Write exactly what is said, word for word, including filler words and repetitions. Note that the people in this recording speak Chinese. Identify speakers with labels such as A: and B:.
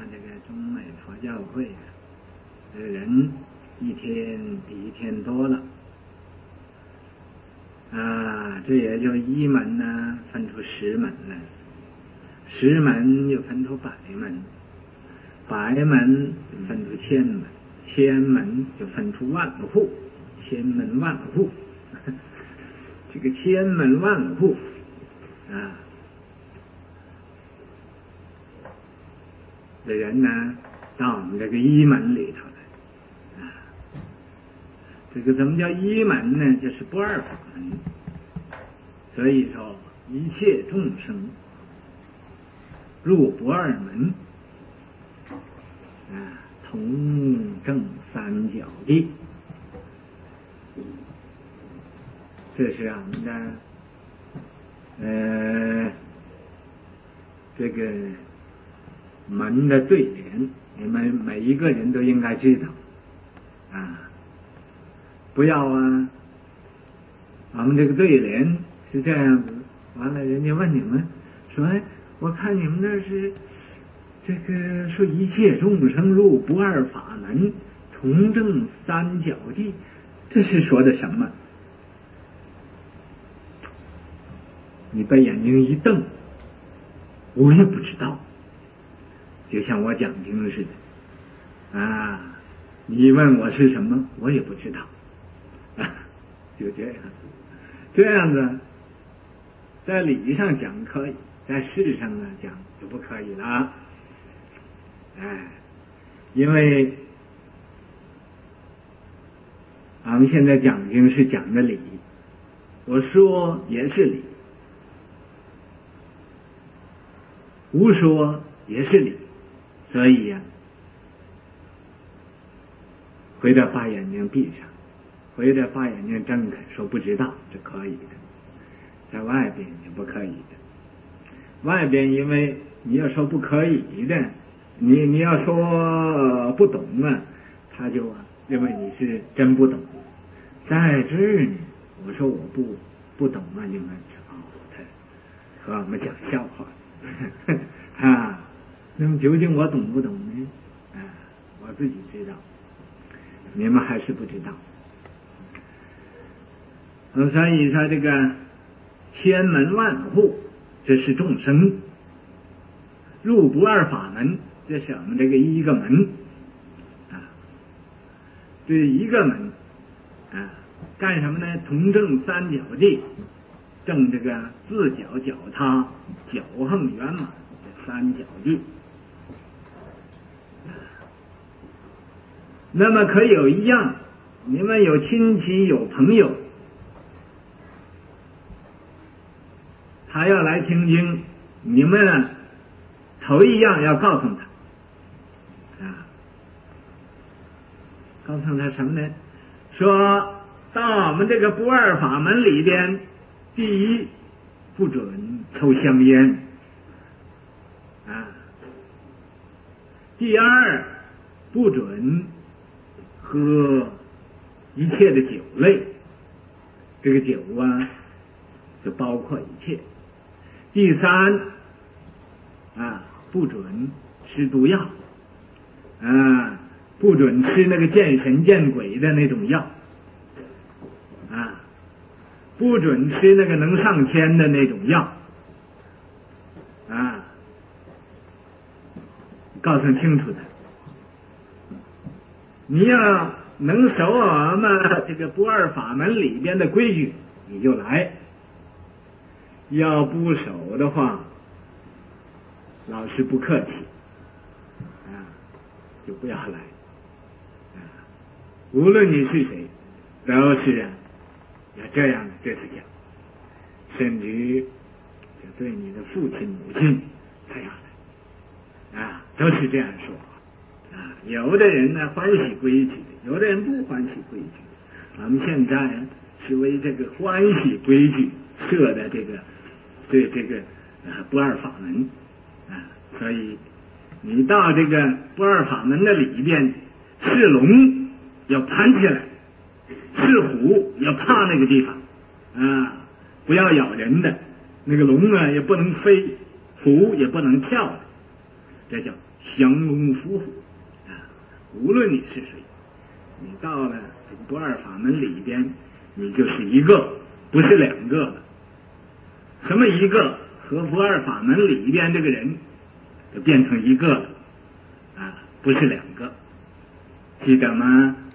A: 这个中美佛教会啊，这人一天比一天多了啊，这也就一门呢分出十门来，十门又分出百门，百门分出千门，千门就分出万户，千门万户，这个千门万户啊，这人呢到我们这个一门里头来啊。这个怎么叫一门呢？就是不二法门。所以说一切众生入不二门啊，同证三角地。这是俺们的呃这个门的对联，你们每一个人都应该知道啊。不要啊，俺们这个对联是这样子，完了人家问你们说，哎，我看你们那是这个说一切众生入不二法门，同证三角地，这是说的什么？你把眼睛一瞪，我也不知道，就像我讲经似的啊，你问我是什么，我也不知道啊，就这样，这样子，在理上讲可以，在事上呢讲就不可以了。哎，因为俺们现在讲经是讲的理，我说也是理，无说也是理，所以呀、啊，回头把眼睛闭上，回头把眼睛睁开，说不知道是可以的，在外边就不可以的。外边因为你要说不可以的，你你要说不懂啊，他就认为你是真不懂。在这儿呢，我说我不不懂啊，你们哦，他和我们讲笑话啊。那么究竟我懂不懂呢？啊，我自己知道，你们还是不知道。嗯，所以说这个千门万户，这是众生入不二法门，这是我们这个一个门啊，这一个门啊，干什么呢？同证三角地，证这个自角、角他、角横、圆满这三角地。那么可有一样，你们有亲戚有朋友，他要来听经，你们头一样要告诉他啊，告诉他什么呢？说到我们这个不二法门里边，第一不准抽香烟啊，第二不准喝一切的酒类，这个酒啊就包括一切。第三啊，不准吃毒药啊，不准吃那个见神见鬼的那种药啊，不准吃那个能上天的那种药啊，告诉清楚的。你要能守我们这个不二法门里边的规矩，你就来；要不守的话，老师不客气啊，就不要来啊。无论你是谁，都是啊，要这样的这是讲，甚至就对你的父亲母亲才要来啊，都是这样说。啊，有的人呢欢喜规矩，有的人不欢喜规矩。咱们现在是为这个欢喜规矩设的这个对这个呃不二法门啊，所以你到这个不二法门的里边，是龙要盘起来，是虎要趴那个地方啊，不要咬人的，那个龙呢也不能飞，虎也不能跳的，这叫降龙伏虎啊！无论你是谁，你到了这个不二法门里边，你就是一个，不是两个了。什么一个？和不二法门里边这个人就变成一个了啊，不是两个。记得吗？